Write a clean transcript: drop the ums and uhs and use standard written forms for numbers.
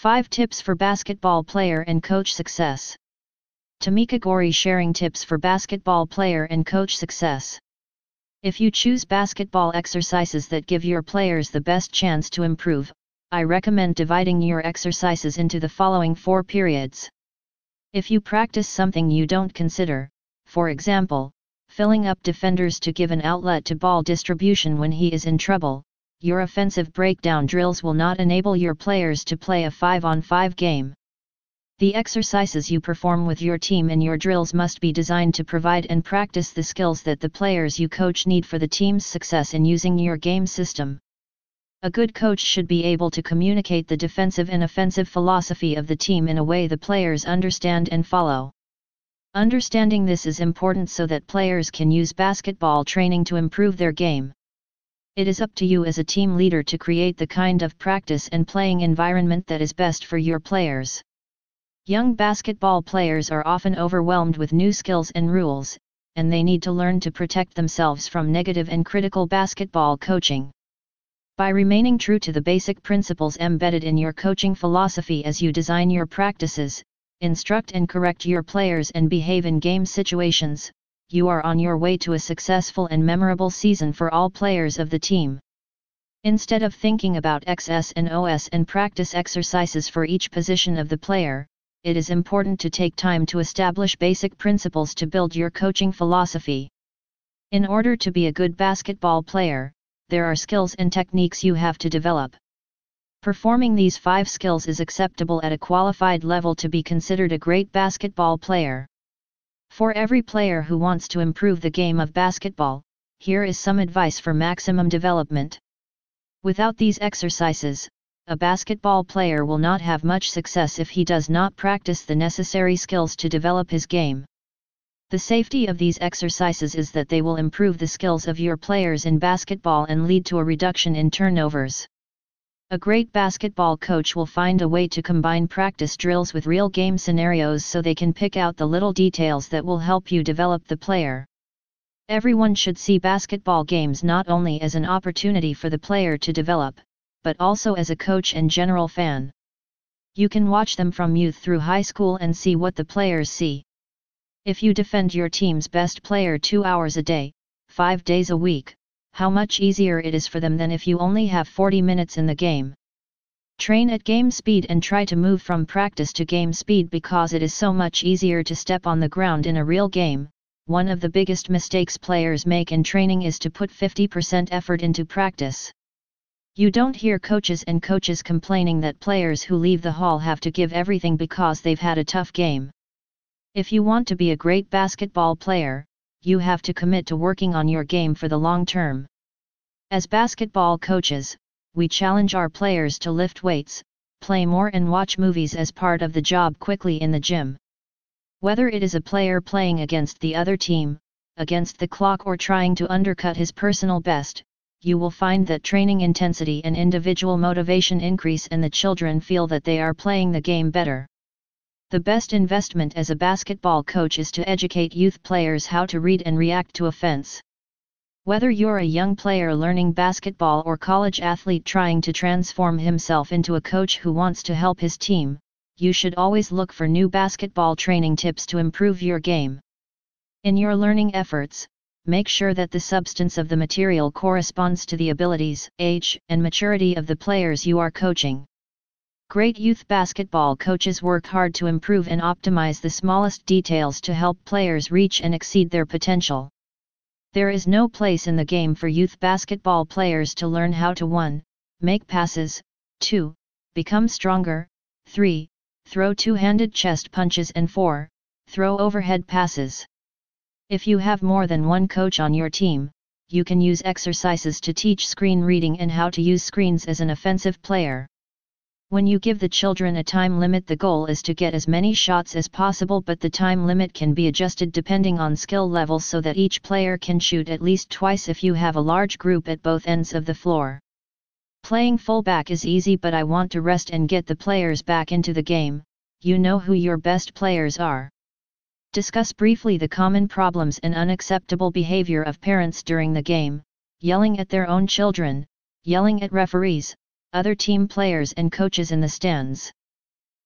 5 Tips for Basketball Player and Coach Success. Tamika Gori sharing tips for basketball player and coach success. If you choose basketball exercises that give your players the best chance to improve, I recommend dividing your exercises into the following 4 periods. If you practice something you don't consider, for example, filling up defenders to give an outlet to ball distribution when he is in trouble, your offensive breakdown drills will not enable your players to play a 5-on-5 game. The exercises you perform with your team in your drills must be designed to provide and practice the skills that the players you coach need for the team's success in using your game system. A good coach should be able to communicate the defensive and offensive philosophy of the team in a way the players understand and follow. Understanding this is important so that players can use basketball training to improve their game. It is up to you as a team leader to create the kind of practice and playing environment that is best for your players. Young basketball players are often overwhelmed with new skills and rules, and they need to learn to protect themselves from negative and critical basketball coaching. By remaining true to the basic principles embedded in your coaching philosophy as you design your practices, instruct and correct your players and behave in game situations, you are on your way to a successful and memorable season for all players of the team. Instead of thinking about X's and O's and practice exercises for each position of the player, it is important to take time to establish basic principles to build your coaching philosophy. In order to be a good basketball player, there are skills and techniques you have to develop. Performing these 5 skills is acceptable at a qualified level to be considered a great basketball player. For every player who wants to improve the game of basketball, here is some advice for maximum development. Without these exercises, a basketball player will not have much success if he does not practice the necessary skills to develop his game. The safety of these exercises is that they will improve the skills of your players in basketball and lead to a reduction in turnovers. A great basketball coach will find a way to combine practice drills with real game scenarios so they can pick out the little details that will help you develop the player. Everyone should see basketball games not only as an opportunity for the player to develop, but also as a coach and general fan. You can watch them from youth through high school and see what the players see. If you defend your team's best player 2 hours a day, 5 days a week, how much easier it is for them than if you only have 40 minutes in the game. Train at game speed and try to move from practice to game speed because it is so much easier to step on the ground in a real game. One of the biggest mistakes players make in training is to put 50% effort into practice. You don't hear coaches complaining that players who leave the hall have to give everything because they've had a tough game. If you want to be a great basketball player, you have to commit to working on your game for the long term. As basketball coaches, we challenge our players to lift weights, play more and watch movies as part of the job quickly in the gym. Whether it is a player playing against the other team, against the clock or trying to undercut his personal best, you will find that training intensity and individual motivation increase and the children feel that they are playing the game better. The best investment as a basketball coach is to educate youth players how to read and react to offense. Whether you're a young player learning basketball or college athlete trying to transform himself into a coach who wants to help his team, you should always look for new basketball training tips to improve your game. In your learning efforts, make sure that the substance of the material corresponds to the abilities, age, and maturity of the players you are coaching. Great youth basketball coaches work hard to improve and optimize the smallest details to help players reach and exceed their potential. There is no place in the game for youth basketball players to learn how to 1. Make passes, 2. Become stronger, 3. Throw two-handed chest punches and 4. Throw overhead passes. If you have more than one coach on your team, you can use exercises to teach screen reading and how to use screens as an offensive player. When you give the children a time limit, the goal is to get as many shots as possible, but the time limit can be adjusted depending on skill levels so that each player can shoot at least twice if you have a large group at both ends of the floor. Playing fullback is easy, but I want to rest and get the players back into the game. You know who your best players are. Discuss briefly the common problems and unacceptable behavior of parents during the game, yelling at their own children, yelling at referees, other team players and coaches in the stands.